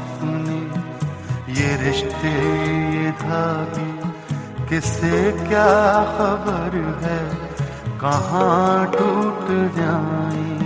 सपने, ये रिश्ते ये धागे, किसे क्या खबर है कहाँ टूट जाएं।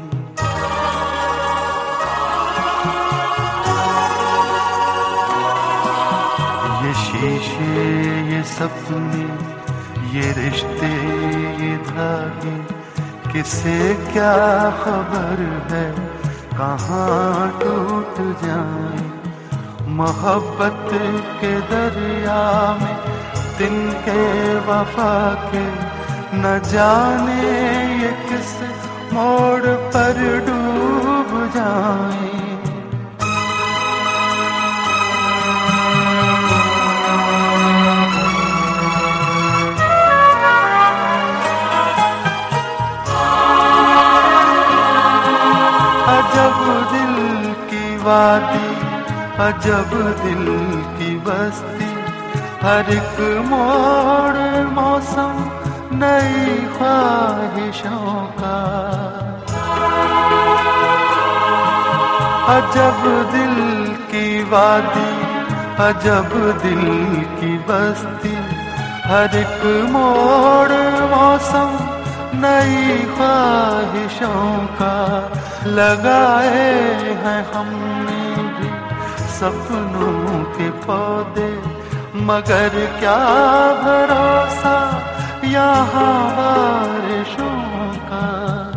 ये शीशे ये सपने, ये रिश्ते ये धागे, किसे क्या खबर है कहाँ टूट जाएं। मोहब्बत के दरिया में तिनके वफा के, न जाने ये किस मोड़ पर डूब जाएं। अजब दिल की वादी, अजब दिल की बस्ती, हर एक मोड़ मौसम नई ख्वाहिशों का। अजब दिल की वादी, अजब दिल की बस्ती, हर एक मोड़ मौसम नई ख्वाहिशों का। लगाए हैं हमने भी सपनों के पौधे, मगर क्या भरोसा यहाँ बारिशों का।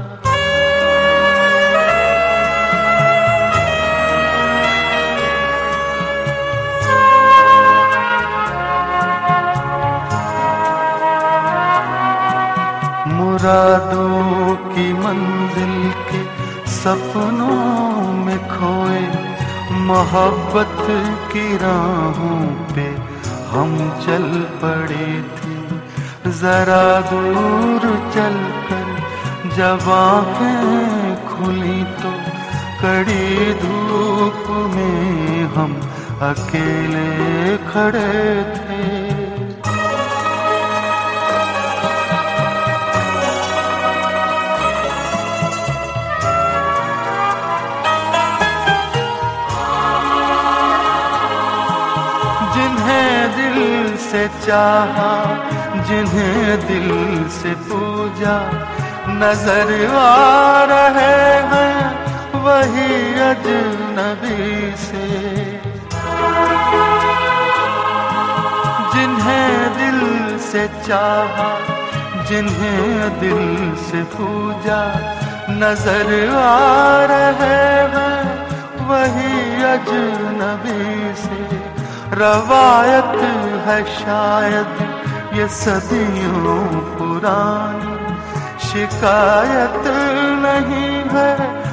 मुरादों की मंजिल के सपनों में खोए, मोहब्बत की राहों पे हम चल पड़े थे। जरा दूर चलकर जब आँखें खुली तो कड़ी धूप में हम अकेले खड़े थे। जिन्हें दिल से चाहा, जिन्हें दिल से पूजा, नजर आ रहे हैं वही अजनबी से। जिन्हें दिल से चाहा, जिन्हें दिल से पूजा, नजर आ रहे हैं वही अजनबी से। रवायत है शायद ये सदियों पुरानी, शिकायत नहीं है